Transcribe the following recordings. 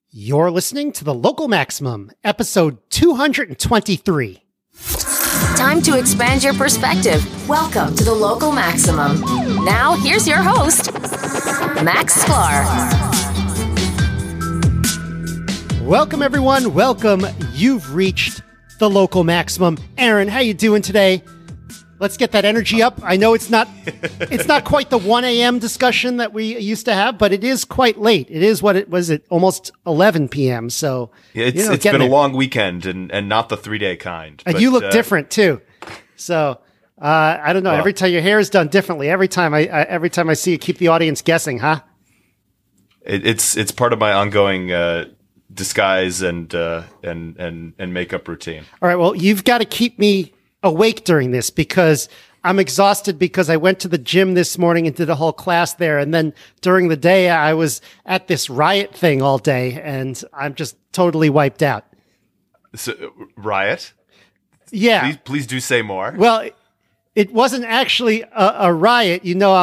You're listening to The Local Maximum, episode 223. Time to expand your perspective. Welcome to The Local Maximum. Now, here's your host, Max Sklar. Welcome, everyone. Welcome. You've reached The Local Maximum. Aaron, how you doing today? Let's get that energy up. I know it's not quite the 1 a.m. discussion that we used to have, but it is quite late. It is almost 11 p.m. So it's been a long weekend and not the 3-day kind. And you look different too. So I don't know. Every time your hair is done differently. Every time I see you, keep the audience guessing, huh? It's part of my ongoing disguise and makeup routine. All right. Well, you've got to keep me awake during this because I'm exhausted because I went to the gym this morning and did a whole class there. And then during the day, I was at this riot thing all day and I'm just totally wiped out. So, riot? Yeah. Please do say more. Well, it wasn't actually a riot. You know,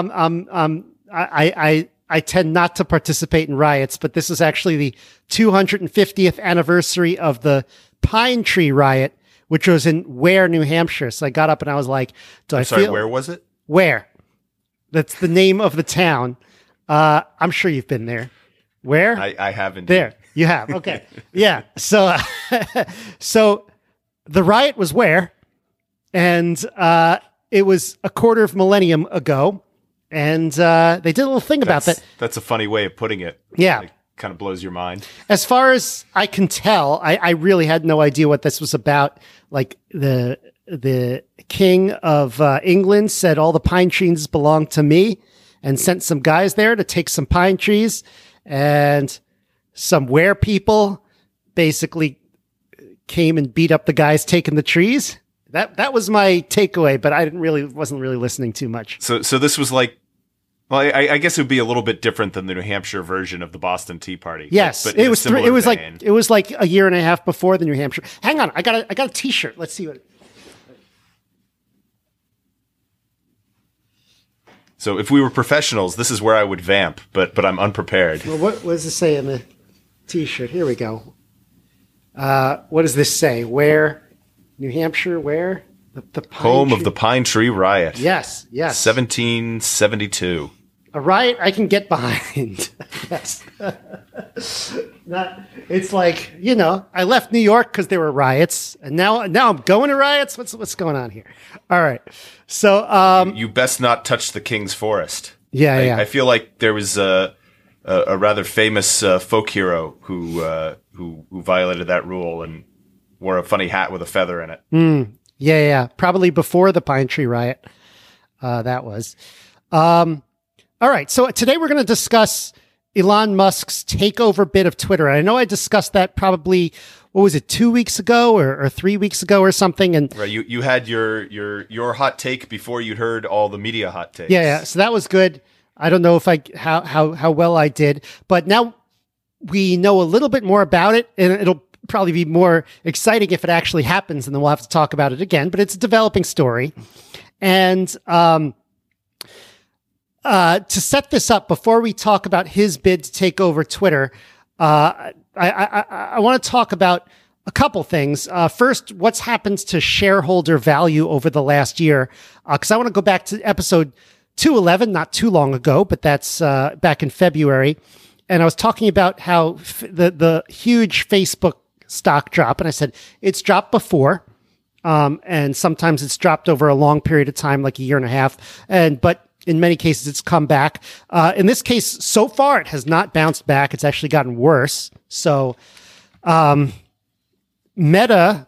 I tend not to participate in riots, but this is actually the 250th anniversary of the Pine Tree Riot, which was in Ware, New Hampshire. So I got up and I was like, where was it? Ware. That's the name of the town. I'm sure you've been there. Where? I haven't. There. You have. Okay. Yeah. So, so the riot was where? And it was a quarter of a millennium ago. And they did a little thing about that. That's a funny way of putting it. Yeah. Like, kind of blows your mind. As far as I can tell, I really had no idea what this was about. Like the king of England said all the pine trees belong to me and sent some guys there to take some pine trees, and some Ware people basically came and beat up the guys taking the trees. That was my takeaway, but I wasn't really listening too much. So this was like, well, I guess it would be a little bit different than the New Hampshire version of the Boston Tea Party. Yes, but it was like a year and a half before the New Hampshire. Hang on, I got a T-shirt. Let's see what. So if we were professionals, this is where I would vamp, but I'm unprepared. Well, what does it say in the T-shirt? Here we go. What does this say? Where, New Hampshire? Where the home of the Pine Tree Riot? Yes. 1772. A riot I can get behind. Yes. It's like, I left New York because there were riots, and now I'm going to riots. What's going on here? All right. So you best not touch the King's Forest. Yeah. I feel like there was a rather famous folk hero who violated that rule and wore a funny hat with a feather in it. Yeah. Probably before the Pine Tree Riot. That was. All right. So today we're going to discuss Elon Musk's takeover bid of Twitter. And I know I discussed that probably, 2 weeks ago or 3 weeks ago or something. And right, you had your hot take before you'd heard all the media hot takes. Yeah. So that was good. I don't know if how well I did, but now we know a little bit more about it, and it'll probably be more exciting if it actually happens, and then we'll have to talk about it again. But it's a developing story, and to set this up before we talk about his bid to take over Twitter, I want to talk about a couple things. First, what's happened to shareholder value over the last year? Because I want to go back to episode 211, not too long ago, but that's back in February. And I was talking about how the huge Facebook stock drop. And I said, it's dropped before. And sometimes it's dropped over a long period of time, like a year and a half. But in many cases, it's come back. In this case, so far, it has not bounced back. It's actually gotten worse. So, Meta,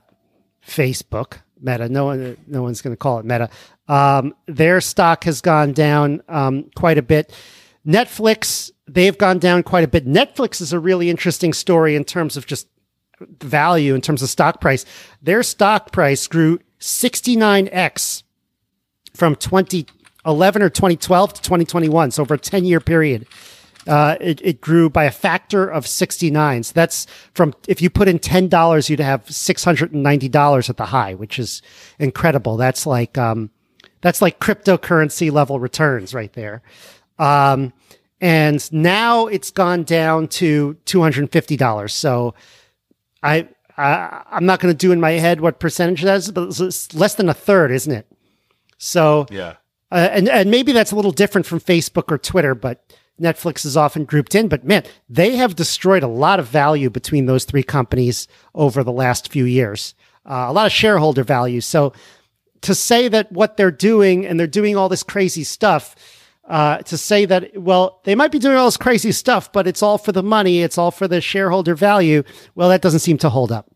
no one's going to call it Meta. Their stock has gone down quite a bit. Netflix, they've gone down quite a bit. Netflix is a really interesting story in terms of just value, in terms of stock price. Their stock price grew 69x from 2011 or 2012 to 2021. So over a 10-year period, it grew by a factor of 69. So that's from, if you put in $10, you'd have $690 at the high, which is incredible. That's like cryptocurrency level returns right there. And now it's gone down to $250. So I'm not going to do in my head what percentage that is, but it's less than a third, isn't it? So yeah. And maybe that's a little different from Facebook or Twitter, but Netflix is often grouped in. But man, they have destroyed a lot of value between those three companies over the last few years. A lot of shareholder value. So to say that what they're doing, and they're doing all this crazy stuff, to say that, well, they might be doing all this crazy stuff, but it's all for the money, it's all for the shareholder value, well, that doesn't seem to hold up.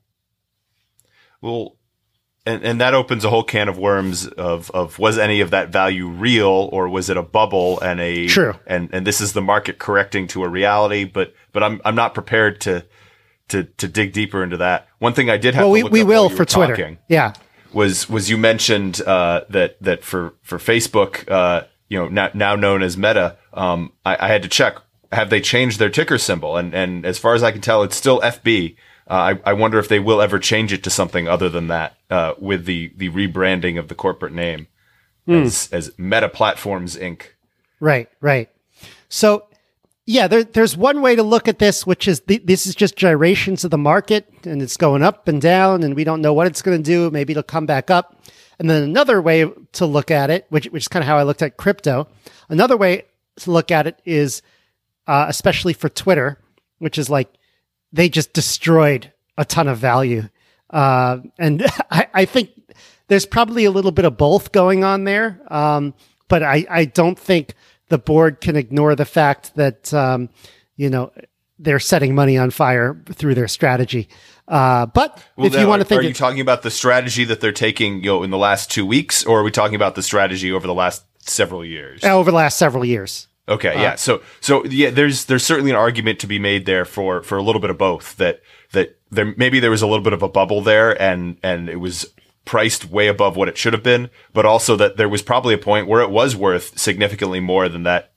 Well, and that opens a whole can of worms of was any of that value real, or was it a bubble and True. And this is the market correcting to a reality, but I'm not prepared to dig deeper into that. One thing I did have to look we up will while you for were Twitter. talking was you mentioned that for Facebook, now known as Meta, I had to check, have they changed their ticker symbol? And as far as I can tell, it's still FB. I wonder if they will ever change it to something other than that, with the rebranding of the corporate name as Meta Platforms Inc. Right. So, yeah, there's one way to look at this, which is this is just gyrations of the market, and it's going up and down, and we don't know what it's going to do. Maybe it'll come back up. And then another way to look at it, which is kind of how I looked at crypto. Another way to look at it is, especially for Twitter, which is like they just destroyed a ton of value. And I think there's probably a little bit of both going on there. But I don't think the board can ignore the fact that, they're setting money on fire through their strategy. But if you want to think, are you talking about the strategy that they're taking, in the last 2 weeks, or are we talking about the strategy over the last several years? Over the last several years. Okay, yeah. So yeah, there's certainly an argument to be made there for a little bit of both. That there was a little bit of a bubble there, and it was priced way above what it should have been, but also that there was probably a point where it was worth significantly more than that.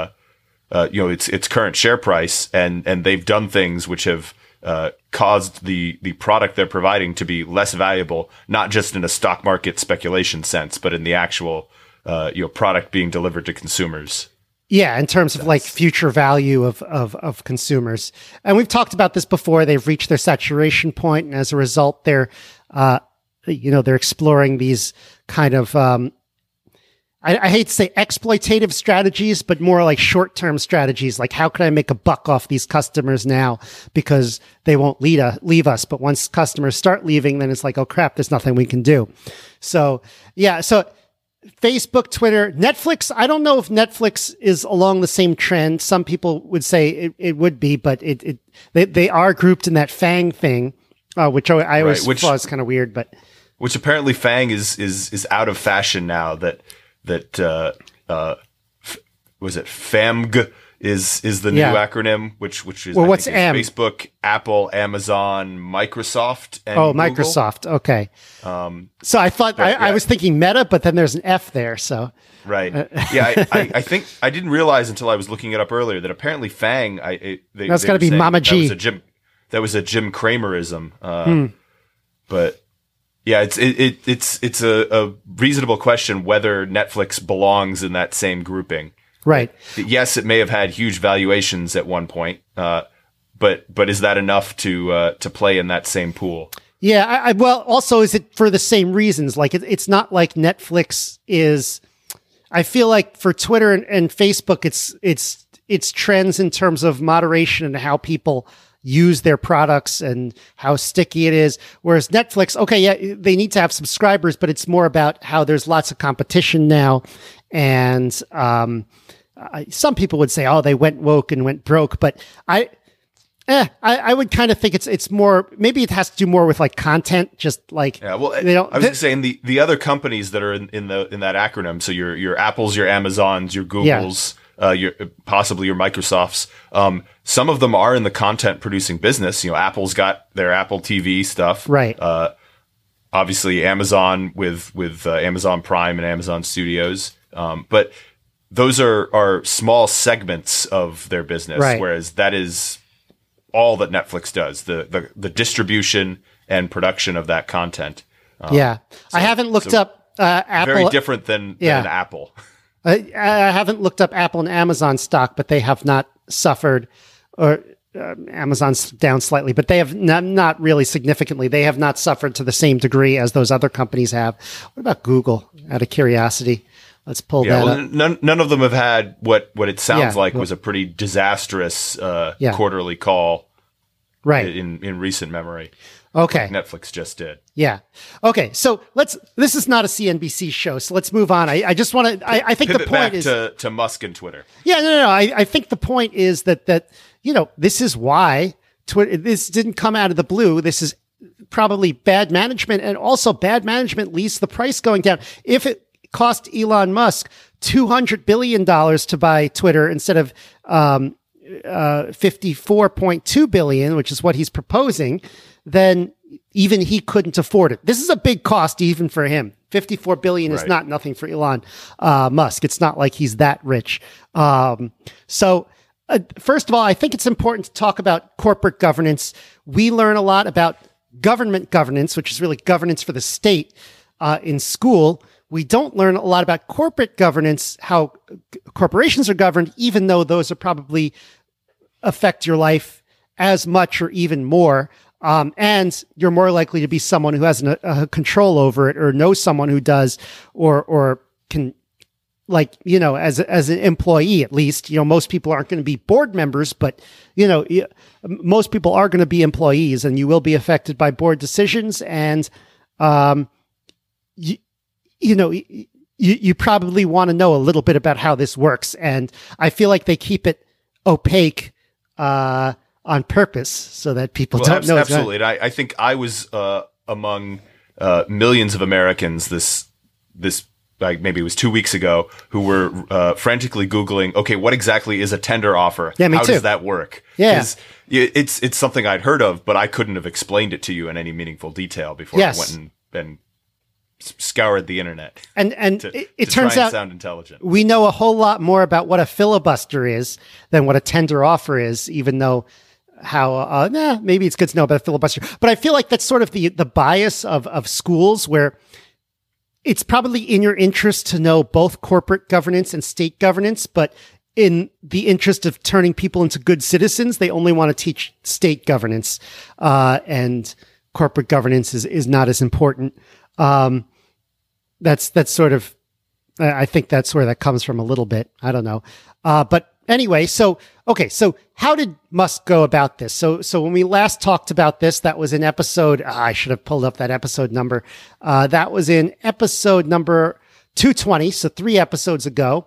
Its current share price, and they've done things which have caused the product they're providing to be less valuable, not just in a stock market speculation sense, but in the actual product being delivered to consumers. Yeah, in terms of like future value of consumers. And we've talked about this before. They've reached their saturation point, and as a result, they're exploring these kind of I hate to say exploitative strategies, but more like short-term strategies. Like, how can I make a buck off these customers now because they won't leave us? But once customers start leaving, then it's like, oh crap, there's nothing we can do. So yeah, so Facebook, Twitter, Netflix. I don't know if Netflix is along the same trend. Some people would say it would be, but they are grouped in that FANG thing, which I always thought was kind of weird. But which apparently FANG is out of fashion now. Was it FAMG is the new acronym, which is, well, what's M? Facebook, Apple, Amazon, Microsoft, and Google. Microsoft. Okay. So I thought I was thinking Meta, but then there's an F there. So right. Yeah. I think I didn't realize until I was looking it up earlier that apparently FANG, that's got to be Mama G. That was a Jim Cramerism. But yeah, it's a reasonable question whether Netflix belongs in that same grouping. Right. Yes, it may have had huge valuations at one point, but is that enough to play in that same pool? Yeah. Well, also, is it for the same reasons? Like it's not like Netflix is. I feel like for Twitter and Facebook, it's trends in terms of moderation and how people use their products and how sticky it is. Whereas Netflix, okay, yeah, they need to have subscribers, but it's more about how there's lots of competition now. And some people would say, oh, they went woke and went broke. But I would kind of think it's more, maybe it has to do more with like content, just like, yeah, well, I was saying the other companies that are in that acronym. So your Apples, your Amazons, your Googles, possibly your Microsofts. Some of them are in the content producing business. Apple's got their Apple TV stuff. Right. Obviously Amazon with Amazon Prime and Amazon Studios. But those are small segments of their business, right. Whereas that is all that Netflix does, the distribution and production of that content. I haven't looked up Apple. Very different than Apple. I haven't looked up Apple and Amazon stock, but they have not suffered, or Amazon's down slightly, but they have not really significantly. They have not suffered to the same degree as those other companies have. What about Google, out of curiosity? Let's pull that up. None of them have had what it sounds like was a pretty disastrous quarterly call, right, in recent memory. Okay. Like Netflix just did. Yeah. Okay. So this is not a CNBC show, so let's move on. I just want to, I think the point back is to Musk and Twitter. Yeah, no. I think the point is that, this is why Twitter, this didn't come out of the blue. This is probably bad management, and also bad management leads the price going down. If it cost Elon Musk $200 billion to buy Twitter instead of, 54.2 billion, which is what he's proposing, then even he couldn't afford it. This is a big cost even for him. 54 billion is not nothing for Elon Musk. It's not like he's that rich. So first of all, I think it's important to talk about corporate governance. We learn a lot about government governance, which is really governance for the state, in school. We don't learn a lot about corporate governance, how corporations are governed, even though those are probably affect your life as much or even more. And you're more likely to be someone who has a control over it, or knows someone who does, or can, as an employee, at least, most people aren't going to be board members, but, most people are going to be employees, and you will be affected by board decisions. And, you probably want to know a little bit about how this works. And I feel like they keep it opaque, on purpose, so that people don't know. Absolutely. And I think I was among millions of Americans this maybe it was 2 weeks ago, who were frantically Googling, okay, what exactly is a tender offer? Yeah, me How too. does that work? Yeah. It's something I'd heard of, but I couldn't have explained it to you in any meaningful detail before I went and scoured the internet. And it turns out sound intelligent. We know a whole lot more about what a filibuster is than what a tender offer is, even though maybe it's good to know about a filibuster. But I feel like that's sort of the bias of schools, where it's probably in your interest to know both corporate governance and state governance, but in the interest of turning people into good citizens, they only want to teach state governance, and corporate governance is not as important. That's sort of, I think that's where that comes from a little bit. I don't know. But anyway, so how did Musk go about this? So when we last talked about this, that was in episode, I should have pulled up that episode number. That was in episode number 220. So 3 episodes ago.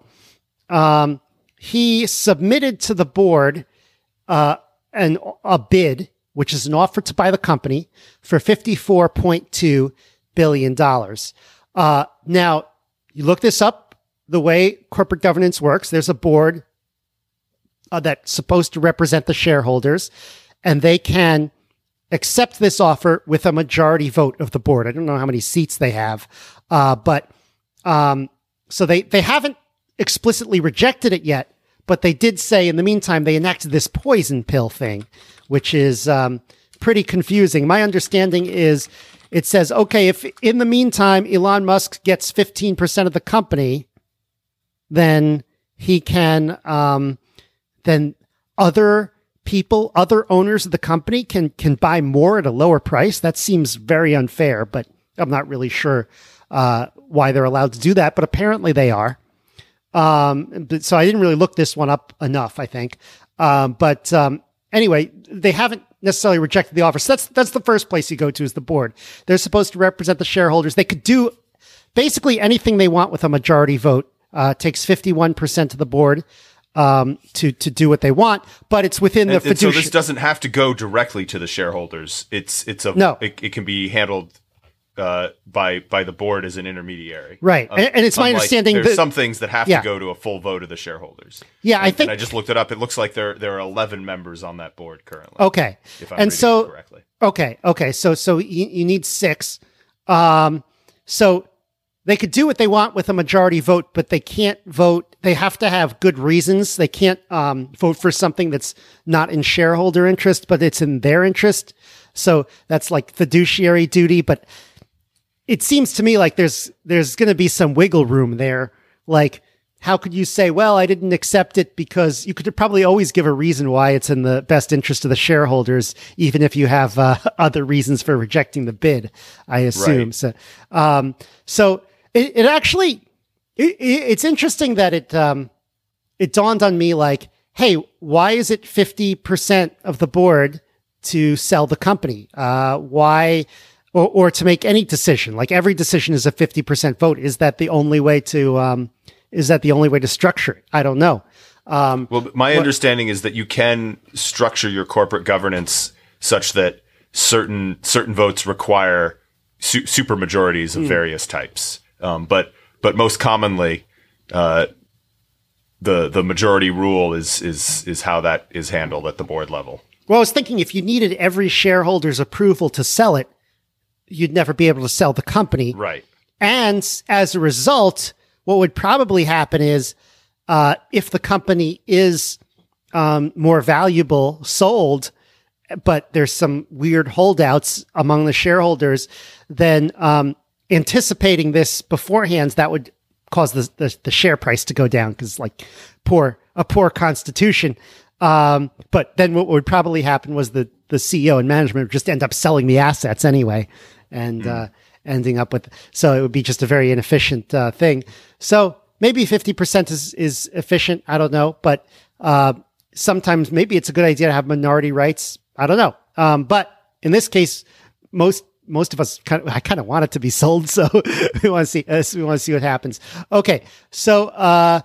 He submitted to the board, a bid, which is an offer to buy the company for $54.2 billion. Now, you look this up, the way corporate governance works, there's a board that's supposed to represent the shareholders, and they can accept this offer with a majority vote of the board. I don't know how many seats they have, but so they haven't explicitly rejected it yet, but they did say in the meantime, they enacted this poison pill thing, which is pretty confusing. My understanding is it says, okay, if in the meantime Elon Musk gets 15% of the company, then he can, then other owners of the company can buy more at a lower price. That seems very unfair, but I'm not really sure why they're allowed to do that, but apparently they are. So I didn't really look this one up enough, I think. But anyway, they haven't necessarily rejected the offer. So that's the first place you go to, is the board. They're supposed to represent the shareholders. They could do basically anything they want with a majority vote. Takes 51% of the board to do what they want, but it's within the fiduciary. So this doesn't have to go directly to the shareholders. It can be handled by the board as an intermediary, right? And it's my understanding there's some things that have to go to a full vote of the shareholders. Yeah, I think I just looked it up. It looks like there are 11 members on that board currently. Okay, if I'm reading it correctly. Okay. So you need 6. So they could do what they want with a majority vote, but they can't vote. They have to have good reasons. They can't vote for something that's not in shareholder interest, but it's in their interest. So that's like fiduciary duty. But it seems to me like there's going to be some wiggle room there. Like how could you say, well, I didn't accept it because you could probably always give a reason why it's in the best interest of the shareholders, even if you have other reasons for rejecting the bid, I assume. Right. So it actually, it's interesting that it dawned on me like, hey, why is it 50% of the board to sell the company? Why, or to make any decision? Like every decision is a 50% vote. Is that the only way to structure it? I don't know. Well, my understanding is that you can structure your corporate governance such that certain votes require super majorities of various types. But most commonly, the majority rule is how that is handled at the board level. Well, I was thinking if you needed every shareholder's approval to sell it, you'd never be able to sell the company. Right. And as a result, what would probably happen is if the company is more valuable sold, but there's some weird holdouts among the shareholders, then anticipating this beforehand, that would cause the share price to go down because like a poor constitution. But then what would probably happen was the CEO and management would just end up selling the assets anyway and ending up with, so it would be just a very inefficient thing. So maybe 50% is efficient. I don't know. But sometimes maybe it's a good idea to have minority rights. I don't know. But in this case, most of us I kind of want it to be sold, so we want to see what happens. Okay, so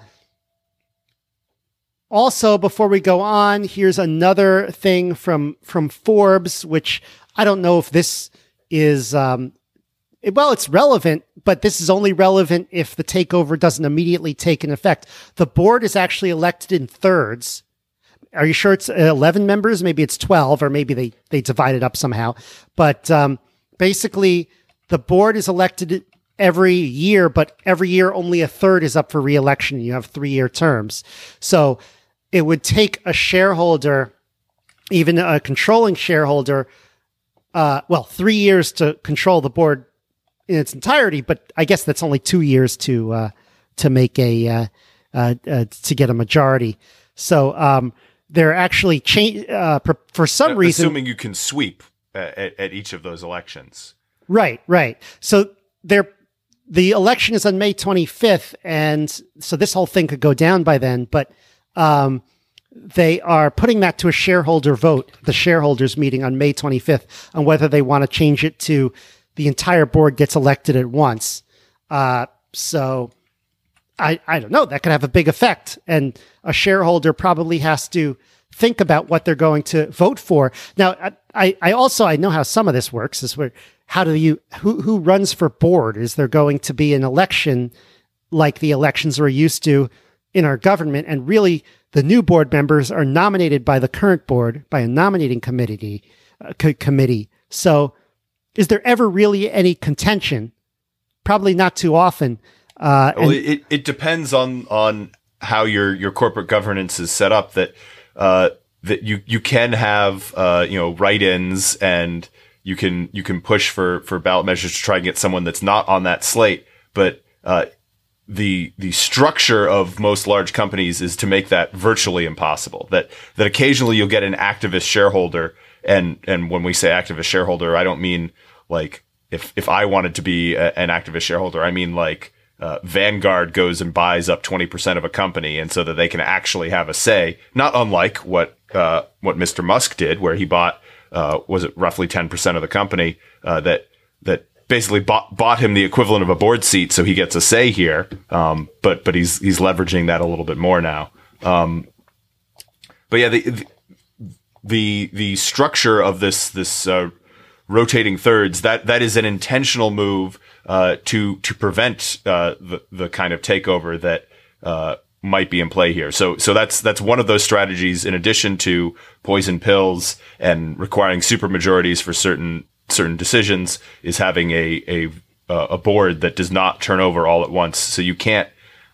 also before we go on, here's another thing from Forbes, which I don't know if this is it's relevant, but this is only relevant if the takeover doesn't immediately take an effect. The board is actually elected in thirds. Are you sure it's 11 members? Maybe it's 12, or maybe they divide it up somehow. But basically, the board is elected every year, but every year only a third is up for re-election. You have 3-year terms. So it would take a shareholder, even a controlling shareholder, 3 years to control the board in its entirety, but I guess that's only 2 years to make to get a majority. So they're actually for some reason, assuming you can sweep at each of those elections. Right. So the election is on May 25th, and so this whole thing could go down by then. But they are putting that to a shareholder vote, the shareholders meeting on May 25th, on whether they want to change it to the entire board gets elected at once. So I don't know. That could have a big effect, and a shareholder probably has to think about what they're going to vote for. Now, I know how some of this works. Is where who runs for board? Is there going to be an election like the elections we're used to in our government? And really, the new board members are nominated by the current board by a nominating committee. So, is there ever really any contention? Probably not too often. It depends on how your corporate governance is set up. That you can have write-ins, and you can push for ballot measures to try and get someone that's not on that slate. But the structure of most large companies is to make that virtually impossible. That occasionally you'll get an activist shareholder, and when we say activist shareholder, I don't mean like if I wanted to be an activist shareholder, I mean like Vanguard goes and buys up 20% of a company, and so that they can actually have a say. Not unlike what Mr. Musk did, where he bought was it roughly 10% of the company that basically bought him the equivalent of a board seat, so he gets a say here. But he's leveraging that a little bit more now. But yeah, the structure of this rotating thirds, that is an intentional move to prevent the kind of takeover that might be in play here. So that's one of those strategies, in addition to poison pills and requiring supermajorities for certain decisions, is having a board that does not turn over all at once. So you can't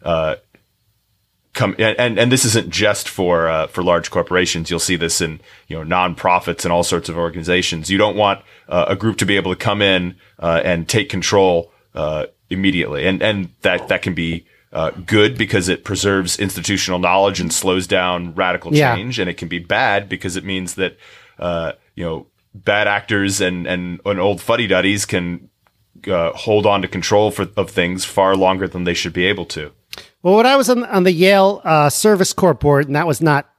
come and this isn't just for large corporations. You'll see this in nonprofits and all sorts of organizations. You don't want a group to be able to come in and take control immediately, and that can be good because it preserves institutional knowledge and slows down radical change, and it can be bad because it means that bad actors and old fuddy-duddies can hold on to control of things far longer than they should be able to. Well, when I was on the Yale Service Corps board, and that was not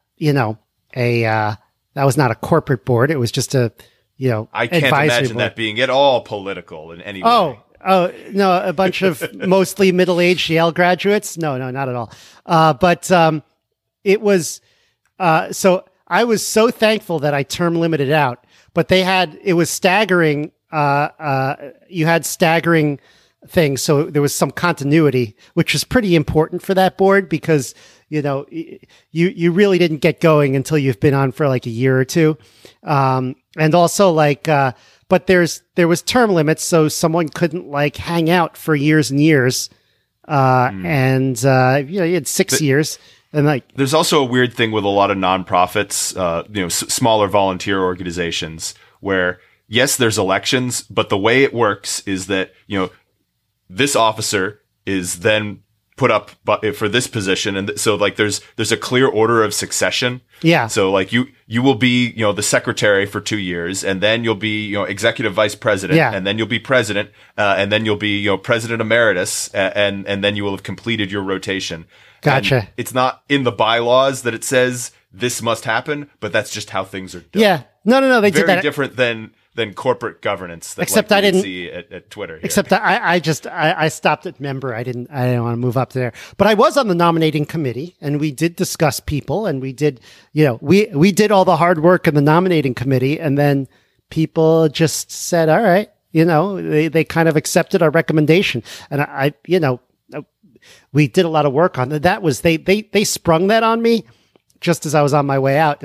a corporate board, it was just a I can't imagine that being at all political in any way. Oh, no, a bunch of mostly middle-aged Yale graduates. No, not at all. But it was, so I was so thankful that I term limited out, but it was staggering. You had staggering things. So there was some continuity, which was pretty important for that board because, you really didn't get going until you've been on for like a year or two. And also but there was term limits, so someone couldn't hang out for years and years. And you had 6 years. And there's also a weird thing with a lot of nonprofits, smaller volunteer organizations where, yes, there's elections, but the way it works is that, this officer is then put up for this position. And so there's a clear order of succession. Yeah. So you will be, the secretary for 2 years, and then you'll be, executive vice president, and then you'll be president, and then you'll be, president emeritus, and then you will have completed your rotation. Gotcha. And it's not in the bylaws that it says this must happen, but that's just how things are done. Yeah. No. They did that. Very different than corporate governance that except I didn't see at Twitter here. Except I stopped at member. I didn't want to move up there, but I was on the nominating committee, and we did discuss people, and we did, we did all the hard work in the nominating committee, and then people just said, all right, they kind of accepted our recommendation. And we did a lot of work on that. That was, they sprung that on me just as I was on my way out.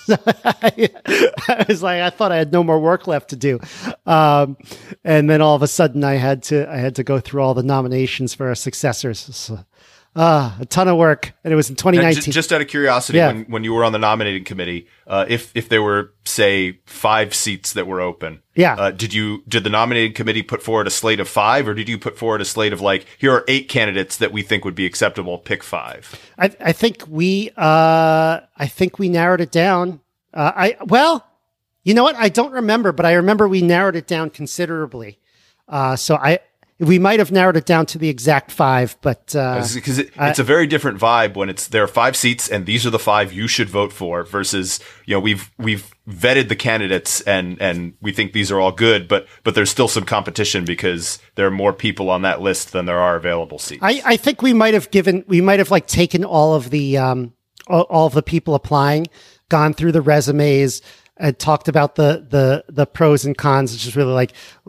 I was like, I thought I had no more work left to do. And then all of a sudden I had to go through all the nominations for our successors. So, a ton of work. And it was in 2019. Just out of curiosity, when you were on the nominating committee, if there were, say, 5 seats that were open, did the nominating committee put forward a slate of 5, or did you put forward a slate of here are 8 candidates that we think would be acceptable, pick 5? I think we narrowed it down. You know what? I don't remember, but I remember we narrowed it down considerably. We might have narrowed it down to the exact 5, but because it's a very different vibe when there are 5 seats and these are the 5 you should vote for versus we've vetted the candidates and we think these are all good, but there's still some competition because there are more people on that list than there are available seats. I think we might have taken all of the people applying, gone through the resumes, talked about the pros and cons. It's just really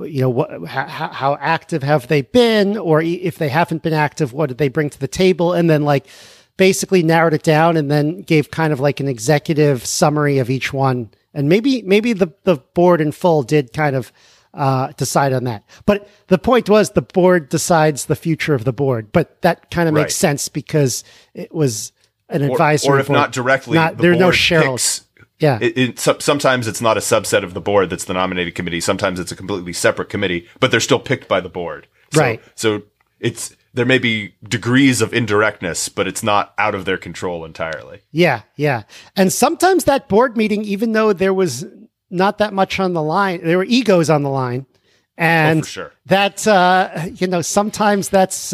how active have they been, or if they haven't been active, what did they bring to the table? And then basically narrowed it down and then gave kind of an executive summary of each one. And maybe the board in full did kind of decide on that. But the point was the board decides the future of the board. But that kind of makes sense because it was an advisory board. Or if not directly, there are no shareholders. Yeah. Sometimes it's not a subset of the board that's the nominating committee. Sometimes it's a completely separate committee, but they're still picked by the board. Right. So there may be degrees of indirectness, but it's not out of their control entirely. Yeah. And sometimes that board meeting, even though there was not that much on the line, there were egos on the line. And for sure. That, sometimes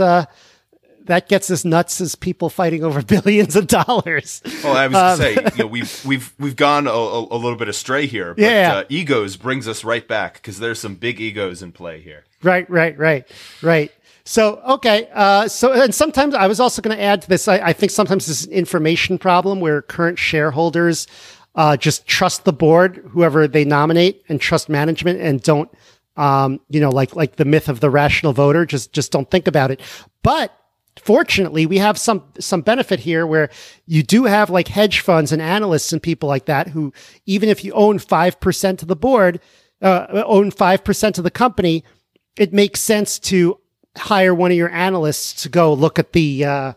that gets as nuts as people fighting over billions of dollars. Well, I was going to say, we've gone a little bit astray here, but egos brings us right back because there's some big egos in play here. Right. So, okay. And sometimes I was also going to add to this. I think sometimes this is an information problem where current shareholders just trust the board, whoever they nominate, and trust management, and don't, like the myth of the rational voter, just don't think about it. But fortunately, we have some benefit here where you do have hedge funds and analysts and people like that who, even if you own 5% of the board, own 5% of the company, it makes sense to hire one of your analysts to go look at the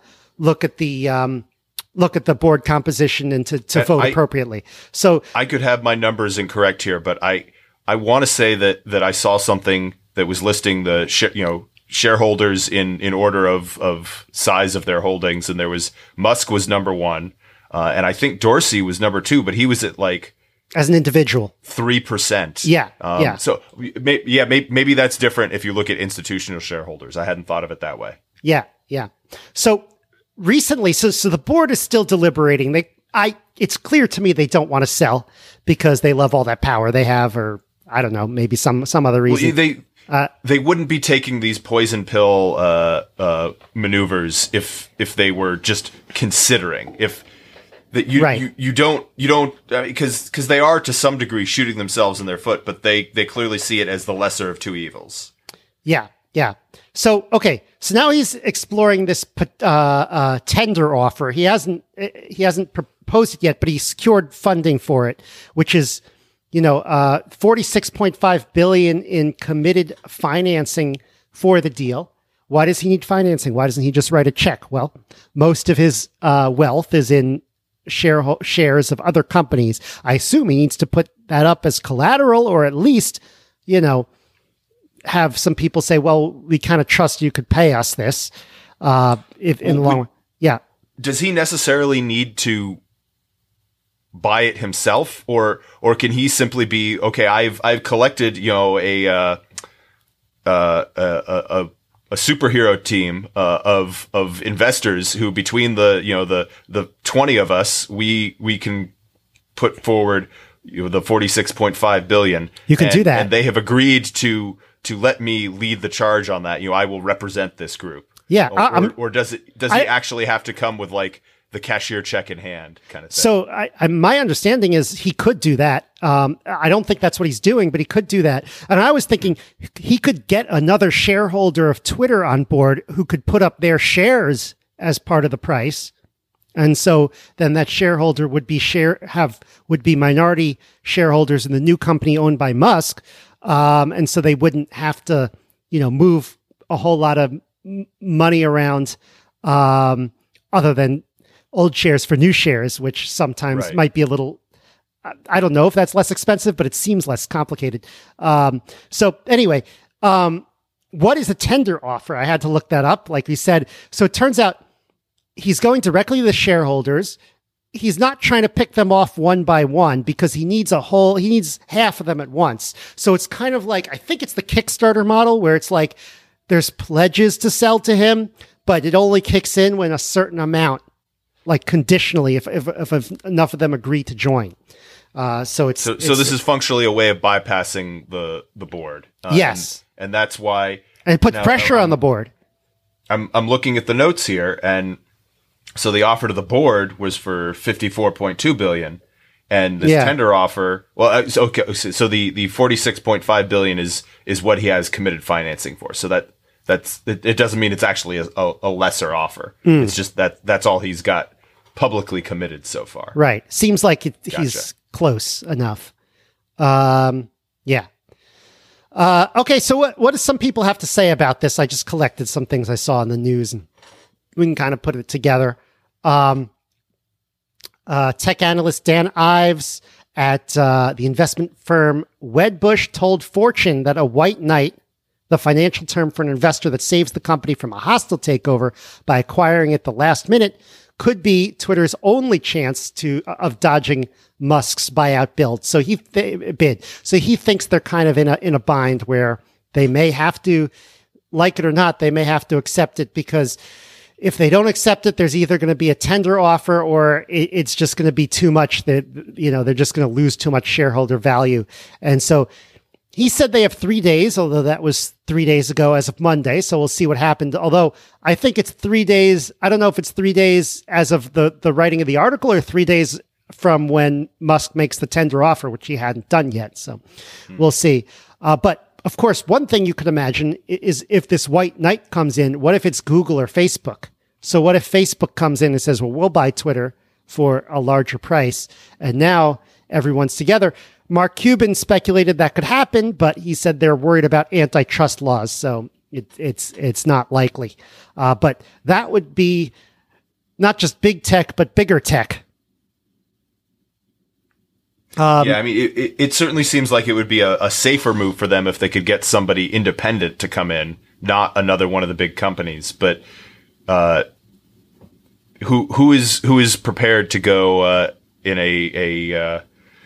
board composition and to vote appropriately. So I could have my numbers incorrect here, but I want to say that I saw something that was listing the shareholders in order of size of their holdings, and there was Musk was number one, and I think Dorsey was number two, but he was at like as an individual 3%. Yeah. So maybe that's different if you look at institutional shareholders. I hadn't thought of it that way. Yeah. So recently, so the board is still deliberating. It's clear to me they don't want to sell because they love all that power they have, or I don't know, maybe some other reason. Well, they wouldn't be taking these poison pill maneuvers if they were just considering that you don't because they are to some degree shooting themselves in their foot, but they clearly see it as the lesser of two evils. Yeah. So now he's exploring this tender offer. He hasn't proposed it yet, but he secured funding for it, which is $46.5 billion in committed financing for the deal. Why does he need financing? Why doesn't he just write a check? Well, most of his wealth is in shares of other companies. I assume he needs to put that up as collateral, or at least, have some people say, well, we kind of trust you could pay us this. If in the long run. Yeah. Does he necessarily need to buy it himself, or can he simply be, okay, I've collected, a superhero team of investors who, between the 20 of us, we can put forward the $46.5 billion. You can do that, and they have agreed to let me lead the charge on that. I will represent this group. Yeah, or does he actually have to come with like the cashier check in hand kind of thing? So my understanding is he could do that. I don't think that's what he's doing, but he could do that. And I was thinking he could get another shareholder of Twitter on board who could put up their shares as part of the price. And so then that shareholder would be minority shareholders in the new company owned by Musk. And so they wouldn't have to, move a whole lot of money around, other than old shares for new shares, which sometimes might be a little, I don't know if that's less expensive, but it seems less complicated. So anyway, what is a tender offer? I had to look that up, like we said. So it turns out he's going directly to the shareholders. He's not trying to pick them off one by one because he needs half of them at once. So it's kind of like, I think it's the Kickstarter model where it's like there's pledges to sell to him, but it only kicks in when a certain amount, like conditionally, if enough of them agree to join. So this is functionally a way of bypassing the board. Yes. And that's why. And it puts pressure on the board. I'm looking at the notes here, and so the offer to the board was for $54.2 billion, and this tender offer. Well, so the $46.5 billion is what he has committed financing for. So it doesn't mean it's actually a lesser offer. It's just that's all he's got publicly committed so far. Right. Seems like he's close enough. Yeah. Okay. So what do some people have to say about this? I just collected some things I saw in the news, and we can kind of put it together. Tech analyst Dan Ives at the investment firm Wedbush told Fortune that a white knight, the financial term for an investor that saves the company from a hostile takeover by acquiring it the last minute, could be Twitter's only chance of dodging Musk's buyout bid. So he thinks they're kind of in a bind where they may have to, like it or not, they may have to accept it, because if they don't accept it, there's either going to be a tender offer or it's just going to be too much that, they're just going to lose too much shareholder value. And so he said they have 3 days, although that was 3 days ago as of Monday. So we'll see what happened. Although I think it's 3 days. I don't know if it's 3 days as of the writing of the article or 3 days from when Musk makes the tender offer, which he hadn't done yet. So we'll see. But of course, one thing you could imagine is if this white knight comes in, what if it's Google or Facebook? So what if Facebook comes in and says, well, we'll buy Twitter for a larger price. And now everyone's together. Mark Cuban speculated that could happen, but he said they're worried about antitrust laws. So it's not likely. But that would be not just big tech, but bigger tech. Yeah, I mean, it certainly seems like it would be a safer move for them if they could get somebody independent to come in, not another one of the big companies. But who is prepared to go in a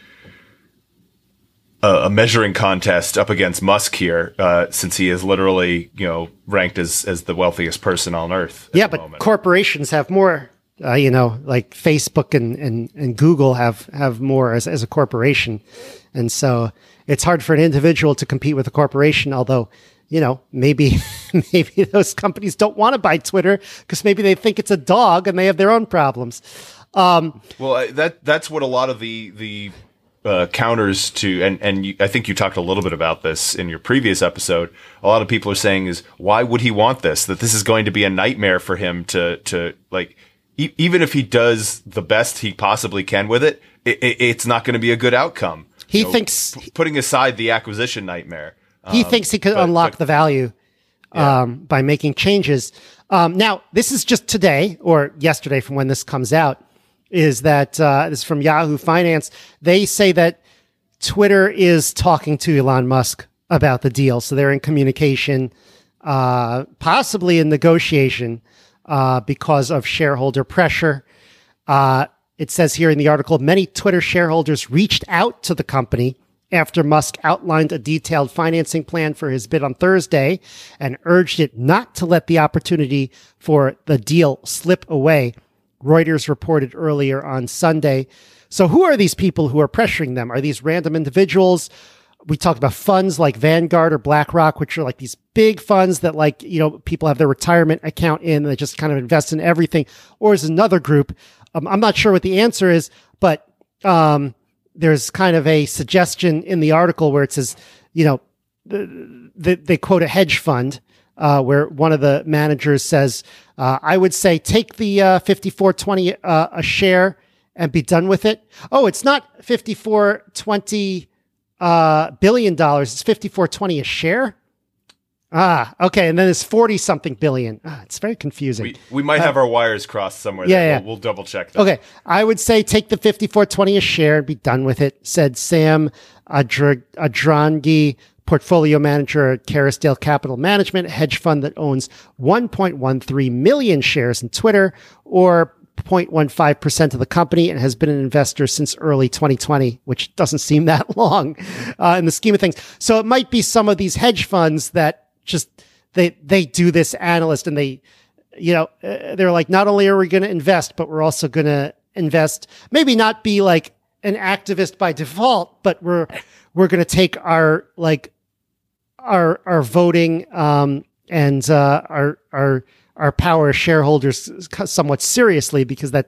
measuring contest up against Musk here, since he is literally, ranked as the wealthiest person on earth. Yeah, but corporations have more. Like Facebook and Google have more as a corporation. And so it's hard for an individual to compete with a corporation, although, maybe those companies don't want to buy Twitter because maybe they think it's a dog and they have their own problems. Well, that's what a lot of the counters to, and I think you talked a little bit about this in your previous episode. A lot of people are saying is, why would he want this? That this is going to be a nightmare for him to like, even if he does the best he possibly can with it, it's not going to be a good outcome. He thinks, putting aside the acquisition nightmare, he thinks he could unlock the value by making changes. Now, this is just today or yesterday from when this comes out, is that this is from Yahoo Finance. They say that Twitter is talking to Elon Musk about the deal. So they're in communication, possibly in negotiation, because of shareholder pressure. It says here in the article, many Twitter shareholders reached out to the company after Musk outlined a detailed financing plan for his bid on Thursday and urged it not to let the opportunity for the deal slip away. Reuters reported earlier on Sunday. So who are these people who are pressuring them? Are these random individuals? We talked about funds like Vanguard or BlackRock, which are like these big funds that people have their retirement account in and they just kind of invest in everything. Or is another group? I'm not sure what the answer is, but there's kind of a suggestion in the article where it says, they quote a hedge fund where one of the managers says, I would say take the $54.20 a share and be done with it. Oh, it's not $54.20 billion. It's $54.20 a share. Okay. And then it's 40 something billion. It's very confusing. We might have our wires crossed somewhere. Yeah. We'll double check that. Okay. I would say take the $54.20 a share and be done with it, said Sam Adrangi, portfolio manager at Carisdale Capital Management, a hedge fund that owns 1.13 million shares in Twitter, or 0.15% of the company, and has been an investor since early 2020, which doesn't seem that long in the scheme of things. So it might be some of these hedge funds that just they do this analyst, and they they're like, not only are we going to invest, but we're also going to invest, maybe not be like an activist by default, but we're going to take our voting and our power as shareholders somewhat seriously, because that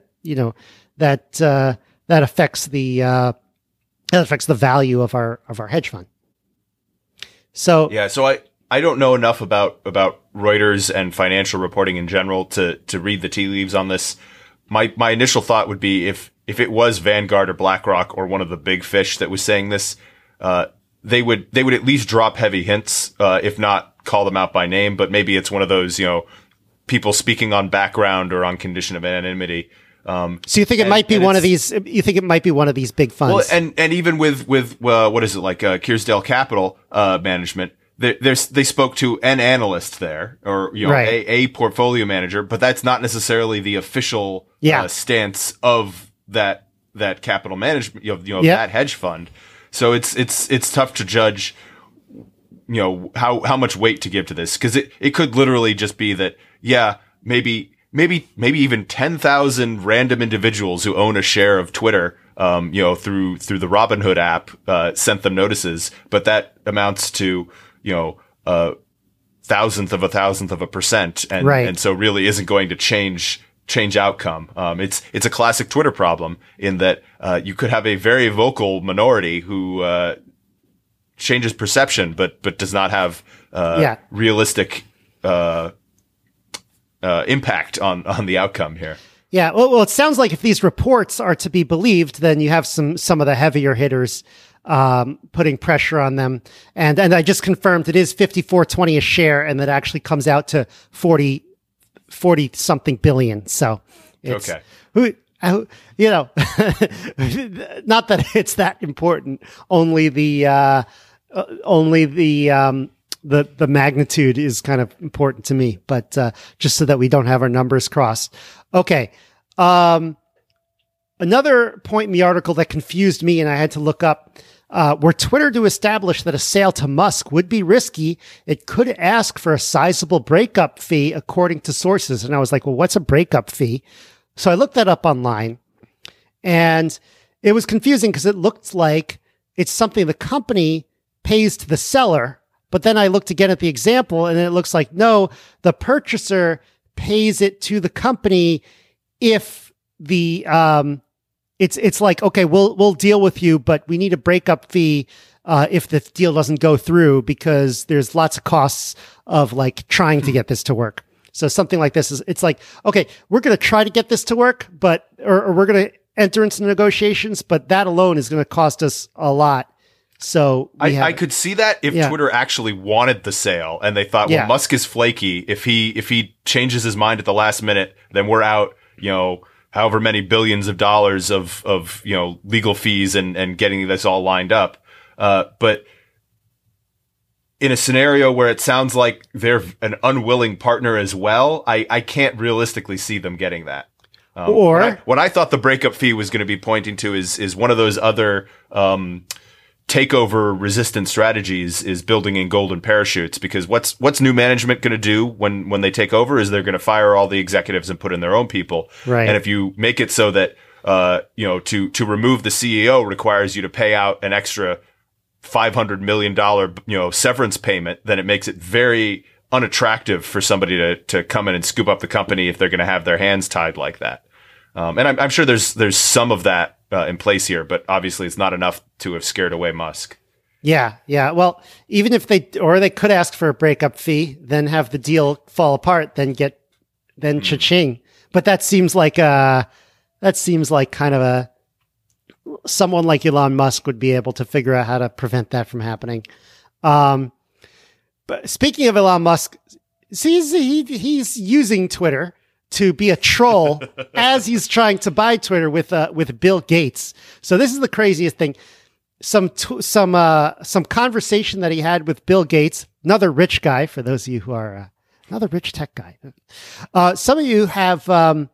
affects the value of our hedge fund. So yeah, so I don't know enough about Reuters and financial reporting in general to read the tea leaves on this. My initial thought would be if it was Vanguard or BlackRock or one of the big fish that was saying this, they would at least drop heavy hints, if not call them out by name. But maybe it's one of those people speaking on background or on condition of anonymity. So you think it might be one of these? You think it might be one of these big funds? Well, and even with what is it, like Carisdale Capital Management, they spoke to an analyst there, or right. a portfolio manager, but that's not necessarily the official stance of that capital management, that hedge fund. So it's tough to judge, how much weight to give to this, because it could literally just be that, maybe even 10,000 random individuals who own a share of Twitter, through the Robinhood app, sent them notices, but that amounts to, a thousandth of a percent. And, right. And so really isn't going to change outcome. It's a classic Twitter problem in that, you could have a very vocal minority who, changes perception, but does not have, realistic, impact on the outcome here. Yeah. Well, it sounds like if these reports are to be believed, then you have some of the heavier hitters putting pressure on them. And I just confirmed it is $54.20 a share, and that actually comes out to 40 something billion. So it's, okay. you know, not that it's that important. Only the magnitude is kind of important to me, but just so that we don't have our numbers crossed. Okay. Another point in the article that confused me and I had to look up, were Twitter to establish that a sale to Musk would be risky, it could ask for a sizable breakup fee according to sources. And I was like, well, what's a breakup fee? So I looked that up online, and it was confusing because it looked like it's something the company pays to the seller. But then I looked again at the example, and it looks like, no, the purchaser pays it to the company if the it's like, okay, we'll deal with you, but we need a breakup fee if the deal doesn't go through, because there's lots of costs of like trying to get this to work. So something like this it's like, okay, we're going to try to get this to work, but or we're going to enter into negotiations, but that alone is going to cost us a lot. So I could see that if Twitter actually wanted the sale and they thought, well, Musk is flaky. If he changes his mind at the last minute, then we're out, however many billions of dollars of legal fees and getting this all lined up. But in a scenario where it sounds like they're an unwilling partner as well, I can't realistically see them getting that. What I thought the breakup fee was going to be pointing to is one of those other takeover resistant strategies is building in golden parachutes, because what's new management going to do when they take over is they're going to fire all the executives and put in their own people. Right. And if you make it so that to remove the CEO requires you to pay out an extra $500 million severance payment, then it makes it very unattractive for somebody to come in and scoop up the company if they're going to have their hands tied like that. And I'm sure there's some of that in place here, but obviously it's not enough to have scared away Musk. Yeah. Well, even if they could ask for a breakup fee, then have the deal fall apart, then cha-ching. But that seems like kind of someone like Elon Musk would be able to figure out how to prevent that from happening. But speaking of Elon Musk, he's using Twitter to be a troll as he's trying to buy Twitter with Bill Gates. So this is the craziest thing. Some conversation that he had with Bill Gates, another rich guy, for those of you who are another rich tech guy. Some of you have so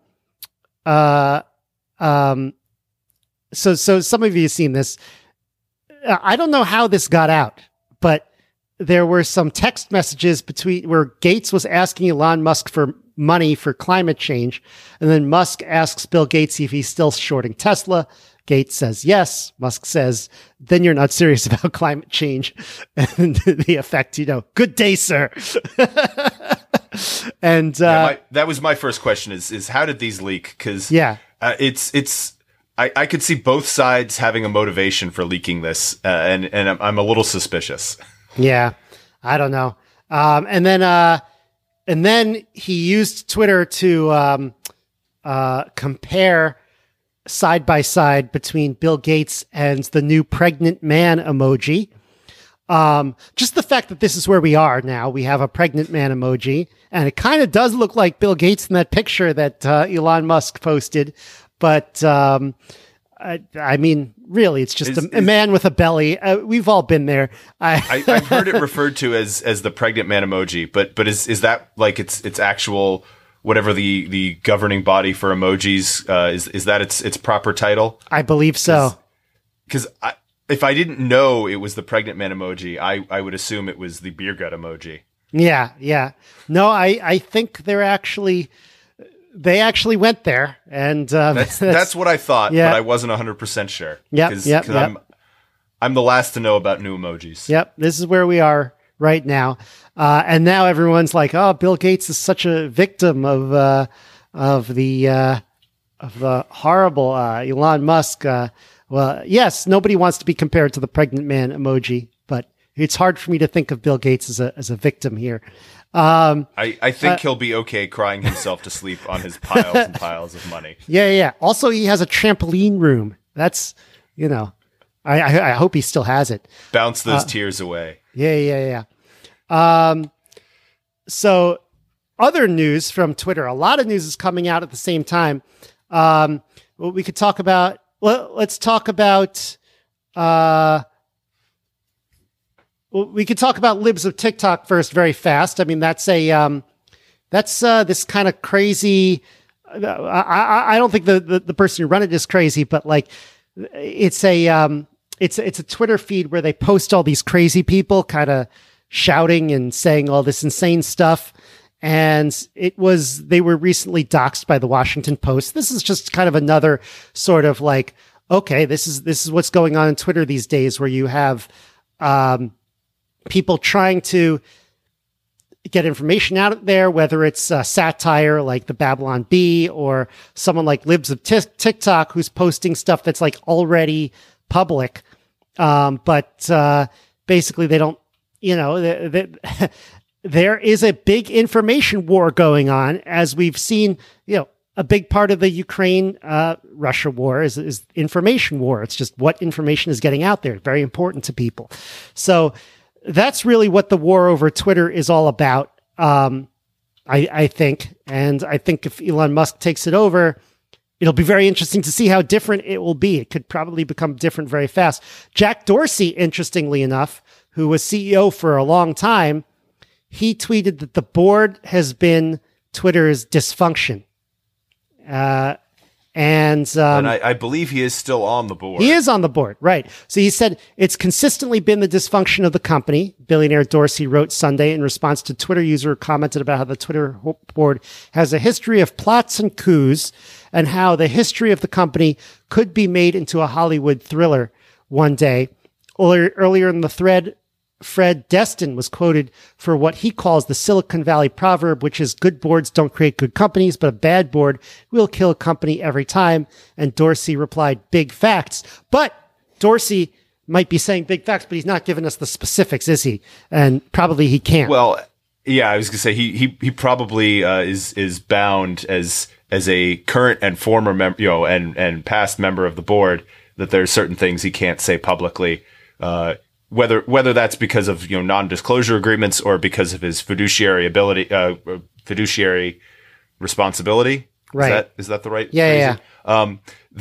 some of you have seen this. I don't know how this got out, but there were some text messages where Gates was asking Elon Musk for money for climate change. And then Musk asks Bill Gates if he's still shorting Tesla. Gates says yes. Musk says, then you're not serious about climate change. And the effect, good day, sir. And that was my first question is how did these leak? Because I could see both sides having a motivation for leaking this, and I'm a little suspicious. Yeah, I don't know. And then he used Twitter to compare side by side between Bill Gates and the new pregnant man emoji. Just the fact that this is where we are now. We have a pregnant man emoji, and it kind of does look like Bill Gates in that picture that Elon Musk posted. But I mean, really, it's just a man with a belly. We've all been there. I've heard it referred to as the pregnant man emoji, but is that like its actual whatever the governing body for emojis is that its proper title? I believe so. Because if I didn't know it was the pregnant man emoji, I would assume it was the beer gut emoji. Yeah. No, I think they actually went there, and that's what I thought, but I wasn't 100% sure. Yep. I'm the last to know about new emojis. Yep, this is where we are right now, and now everyone's like, "Oh, Bill Gates is such a victim of the horrible Elon Musk." Well, yes, nobody wants to be compared to the pregnant man emoji, but it's hard for me to think of Bill Gates as a victim here. I think he'll be okay crying himself to sleep on his piles and piles of money. Yeah. Also, he has a trampoline room. That's, I hope he still has it. Bounce those tears away. Yeah. So other news from Twitter, a lot of news is coming out at the same time. Well, we could talk about. Well, let's talk about. We could talk about libs of TikTok first, very fast. I mean, that's this kind of crazy. I don't think the person who run it is crazy, but like, it's a Twitter feed where they post all these crazy people kind of shouting and saying all this insane stuff. And they were recently doxxed by the Washington Post. This is just kind of another sort of like, okay, this is what's going on Twitter these days, where you have, people trying to get information out there, whether it's satire like the Babylon Bee, or someone like Libs of TikTok who's posting stuff that's like already public. But basically they don't, there is a big information war going on, as we've seen. A big part of the Ukraine Russia war is information war. It's just what information is getting out there. Very important to people. So that's really what the war over Twitter is all about, I think. And I think if Elon Musk takes it over, it'll be very interesting to see how different it will be. It could probably become different very fast. Jack Dorsey, interestingly enough, who was CEO for a long time, he tweeted that the board has been Twitter's dysfunction. And I believe he is still on the board. He is on the board, right. So he said, it's consistently been the dysfunction of the company, billionaire Dorsey wrote Sunday in response to Twitter user who commented about how the Twitter board has a history of plots and coups, and how the history of the company could be made into a Hollywood thriller one day. Earlier in the thread, Fred Destin was quoted for what he calls the Silicon Valley proverb, which is good boards don't create good companies, but a bad board will kill a company every time. And Dorsey replied, big facts. But Dorsey might be saying big facts, but he's not giving us the specifics, is he? And probably he can't. Well, yeah, I was going to say he probably is bound as a current and former member, and past member of the board, that there's certain things he can't say publicly. Whether that's because of non-disclosure agreements or because of his fiduciary responsibility, right? Is that the right? Yeah, phrasing?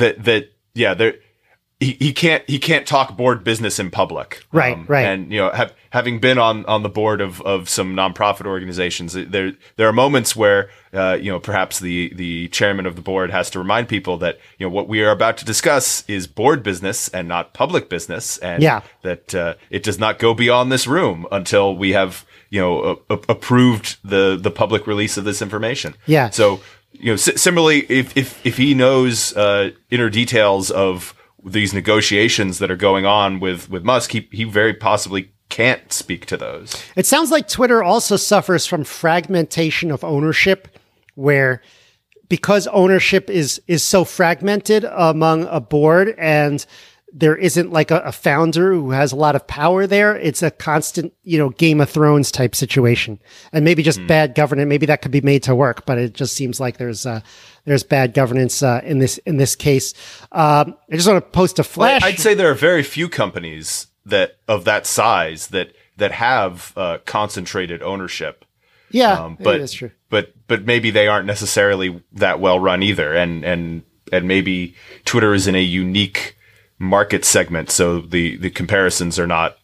He can't talk board business in public, right? And having been on the board of some nonprofit organizations, there are moments where perhaps the chairman of the board has to remind people that what we are about to discuss is board business and not public business, and that it does not go beyond this room until we have approved the public release of this information. Yeah. So similarly, if he knows inner details of these negotiations that are going on with Musk, he very possibly can't speak to those. It sounds like Twitter also suffers from fragmentation of ownership, where because ownership is so fragmented among a board, and there isn't like a founder who has a lot of power there. It's a constant, Game of Thrones type situation, and maybe just bad governance. Maybe that could be made to work, but it just seems like there's bad governance in this case. I just want to post a flash. I'd say there are very few companies that of that size that have concentrated ownership. Yeah, but that's true. But maybe they aren't necessarily that well run either, and maybe Twitter is in a unique market segment, so the comparisons are not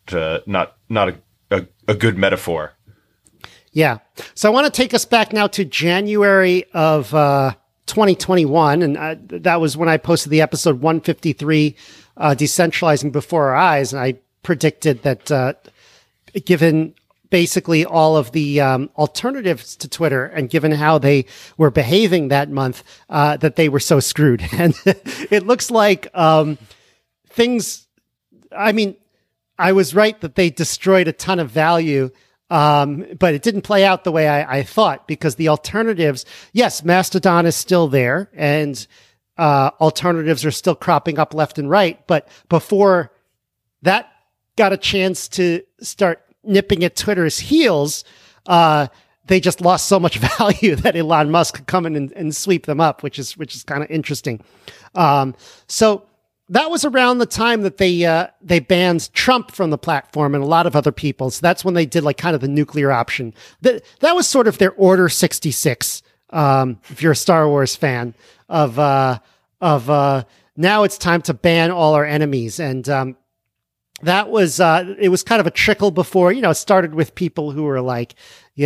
a good metaphor. Yeah. So I want to take us back now to January of 2021, and that was when I posted the episode 153, Decentralizing Before Our Eyes, and I predicted that given basically all of the alternatives to Twitter, and given how they were behaving that month, that they were so screwed. And it looks like things, I mean, I was right that they destroyed a ton of value, but it didn't play out the way I thought, because the alternatives, yes, Mastodon is still there, and alternatives are still cropping up left and right. But before that got a chance to start nipping at Twitter's heels, they just lost so much value that Elon Musk could come in and sweep them up, which is kind of interesting. So that was around the time that they banned Trump from the platform and a lot of other people. So that's when they did like kind of the nuclear option. That was sort of their Order 66. If you're a Star Wars fan of now it's time to ban all our enemies. And that was it was kind of a trickle before, it started with people who were like,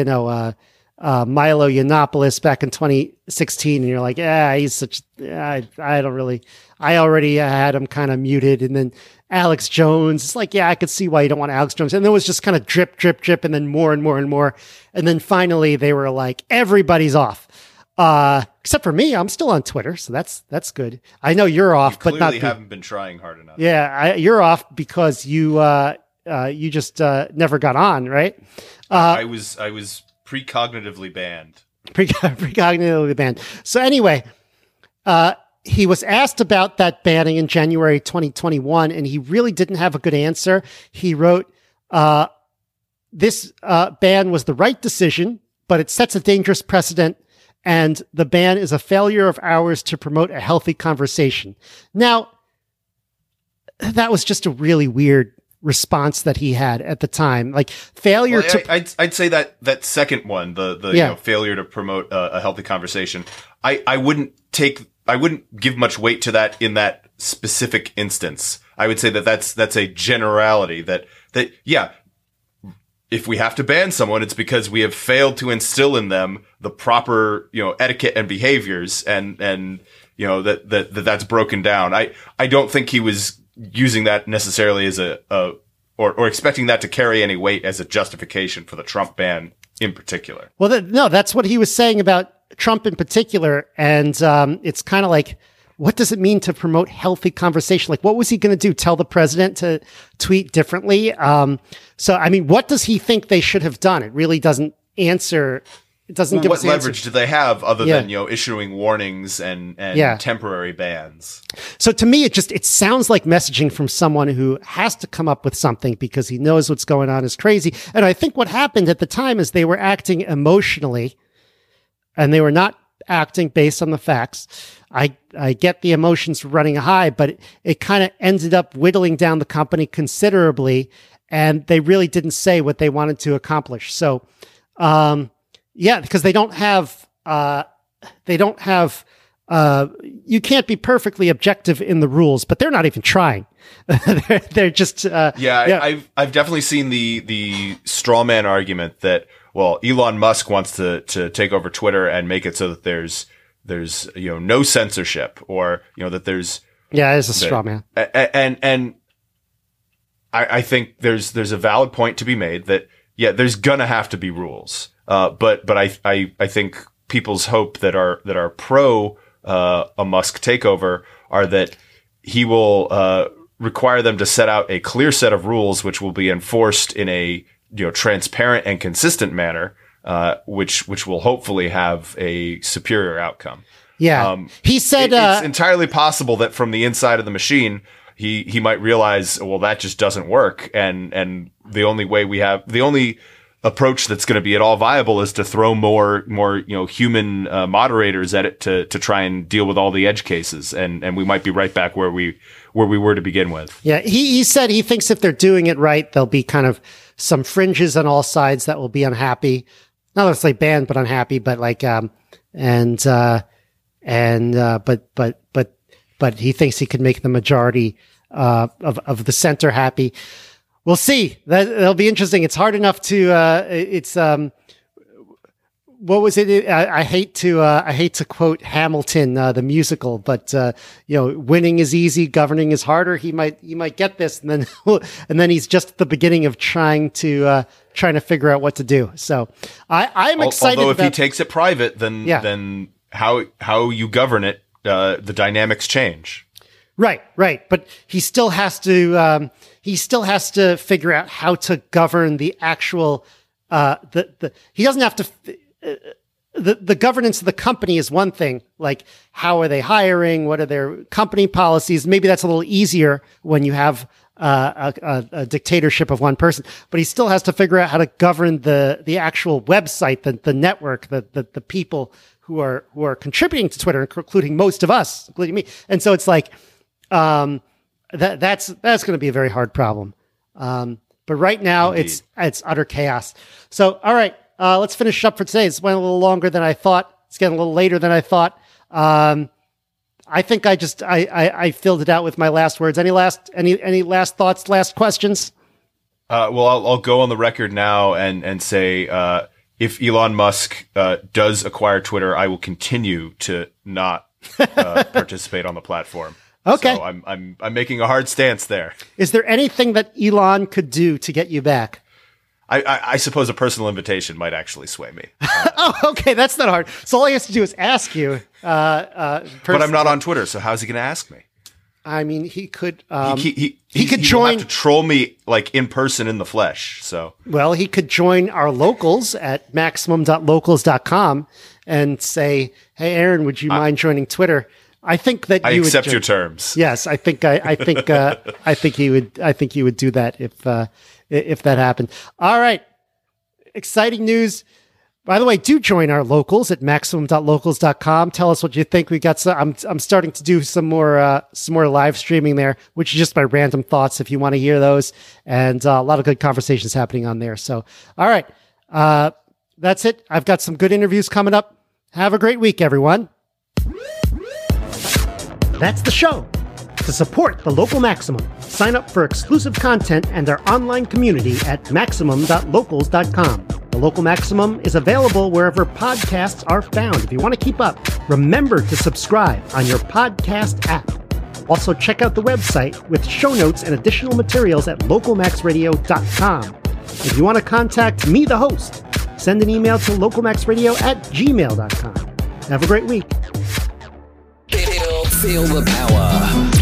Milo Yiannopoulos back in 2016, and you're like, he's such, I already had him kind of muted. And then Alex Jones, it's like, I could see why you don't want Alex Jones. And then it was just kind of drip, drip, drip, and then more and more and more. And then finally they were like, everybody's off. Except for me, I'm still on Twitter, so that's good. I know you're off, but not. You haven't been trying hard enough. Yeah, you're off because you just never got on, right? I was precognitively banned. Precognitively banned. So anyway, he was asked about that banning in January 2021, and he really didn't have a good answer. He wrote, "This ban was the right decision, but it sets a dangerous precedent." And the ban is a failure of ours to promote a healthy conversation. Now, that was just a really weird response that he had at the time. Like failure I'd say that second one, the failure to promote a healthy conversation. I wouldn't give much weight to that in that specific instance. I would say that's a generality that if we have to ban someone, it's because we have failed to instill in them the proper, etiquette and behaviors, and that's broken down. I don't think he was using that necessarily as or expecting that to carry any weight as a justification for the Trump ban in particular. Well, no, that's what he was saying about Trump in particular. And it's kind of like, what does it mean to promote healthy conversation? Like, what was he going to do? Tell the president to tweet differently? So, I mean, what does he think they should have done? It really doesn't answer. It doesn't give us what leverage do they have other than, Yeah. issuing warnings and temporary bans? So to me, it sounds like messaging from someone who has to come up with something because he knows what's going on is crazy. And I think what happened at the time is they were acting emotionally and they were not acting based on the facts. I get the emotions running high, but it kind of ended up whittling down the company considerably, and they really didn't say what they wanted to accomplish. So, because they don't have, you can't be perfectly objective in the rules, but they're not even trying. they're just, I've definitely seen the straw man argument that, well, Elon Musk wants to take over Twitter and make it so that there's no censorship, or that there's it's a straw man. And I think there's a valid point to be made that there's gonna have to be rules. But I think people's hope that are pro a Musk takeover are that he will require them to set out a clear set of rules which will be enforced in a transparent and consistent manner, which will hopefully have a superior outcome. Yeah. He said it's entirely possible that from the inside of the machine, he might realize, well, that just doesn't work, and the only approach that's going to be at all viable is to throw more human moderators at it to try and deal with all the edge cases, and we might be right back where we were to begin with. Yeah, he said he thinks if they're doing it right, there'll be kind of some fringes on all sides that will be unhappy. Not necessarily banned, but unhappy. But but he thinks he could make the majority of the center happy. We'll see. That'll be interesting. It's hard enough to. What was it? I hate to quote Hamilton, the musical, but winning is easy, governing is harder. He might get this, and then he's just at the beginning of trying to figure out what to do. So I'm excited. Although if he takes it private, then how you govern it, the dynamics change. Right. But he still has to figure out how to govern the actual. He doesn't have to. The governance of the company is one thing. Like, how are they hiring? What are their company policies? Maybe that's a little easier when you have a dictatorship of one person. But he still has to figure out how to govern the actual website, the network, the people who are contributing to Twitter, including most of us, including me. And so it's like that's going to be a very hard problem. But right now, Indeed. it's utter chaos. So, all right. Let's finish up for today. This went a little longer than I thought. It's getting a little later than I thought. I I think I filled it out with my last words. Any last thoughts, last questions? Well, I'll go on the record now and say, if Elon Musk does acquire Twitter, I will continue to not participate on the platform. Okay. So I'm making a hard stance there. Is there anything that Elon could do to get you back? I suppose a personal invitation might actually sway me. Oh, okay. That's not hard. So all he has to do is ask you. But I'm not on Twitter, so how's he going to ask me? I mean, he could. He could join. He'll have to troll me like in person in the flesh. So well, he could join our locals at maximum.locals.com and say, "Hey, Aaron, would you mind joining Twitter?" I think that I you accept would your terms. Yes, I think he would. I think he would do that if that happened. All right, exciting news. By the way, do join our locals at maximum.locals.com. Tell us what you think. We got some. I'm starting to do some more live streaming there, which is just my random thoughts. If you want to hear those, and a lot of good conversations happening on there. So, all right, that's it. I've got some good interviews coming up. Have a great week, everyone. That's the show. To support the local Maximum, sign up for exclusive content and our online community at maximum.locals.com. The local Maximum is available wherever podcasts are found. If you want to keep up, remember to subscribe on your podcast app. Also, check out the website with show notes and additional materials at localmaxradio.com. If you want to contact me, the host, send an email to localmaxradio@gmail.com. Have a great week. Feel the power.